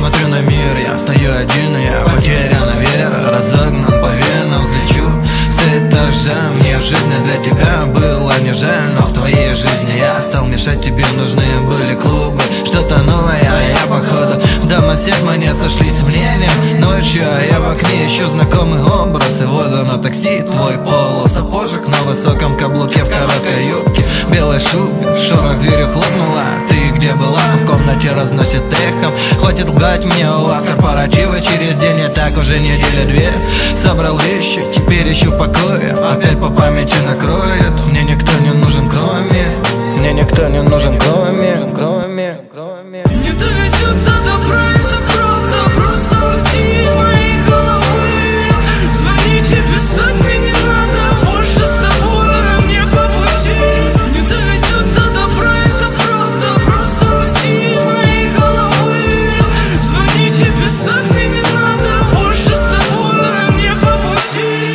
смотрю на мир, я стою один, я потеряна вера, разогнан по венам, взлечу с этажа. Мне жизнь для тебя была не жаль, но в твоей жизни я стал мешать. Тебе нужны были клубы, что-то новое, а я походу дома всех мы не сошлись мнением. Ночью, а я в окне ищу знакомый образ, и вот оно такси, твой полусапожек на высоком каблуке в короткой юбке, белой шубе, шорох дверью хлопнула. Ты где была? В комнате разносит эхом. Хватит лгать мне, у вас корпоративы через день, и так уже недели две. Собрал вещи, теперь ищу покоя, опять по памяти накроет. Мне никто не нужен кроме, мне никто не нужен кроме. Не доведет до добра, это правда. Просто уйди из моей головы. Звонить и писать мне не надо. Больше с тобой нам не по пути. Не доведет до добра, это правда. Просто уйди из моей головы. Звонить и писать мне не надо. Больше с тобой нам не по пути.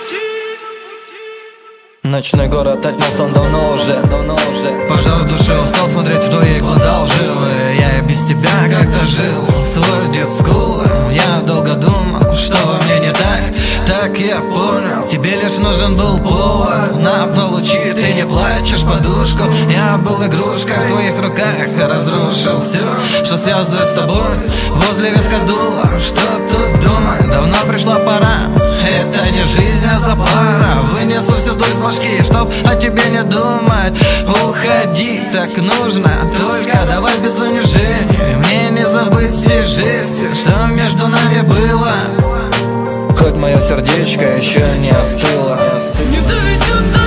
Ночной город отнял сон давно уже. Пожар в душе, устал смотреть в твои глаза лживые. Я и без тебя как-то жил, сводит скулы. Я долго думал, что во мне не так. Так я понял, тебе лишь нужен был повод. На получи, ты не плачешь подушку. Я был игрушкой в твоих руках, разрушил все, что связывает с тобой. Возле виска дуло, что тут думать? Давно пришла пора, это не жизнь, а запара. Вынесу всю дурь из башки, чтоб о тебе не думать. Уходи, так нужно, только давай без унижения. Мне не забыть все жести, что между нами было, хоть мое сердечко еще не остыло. Не доведет до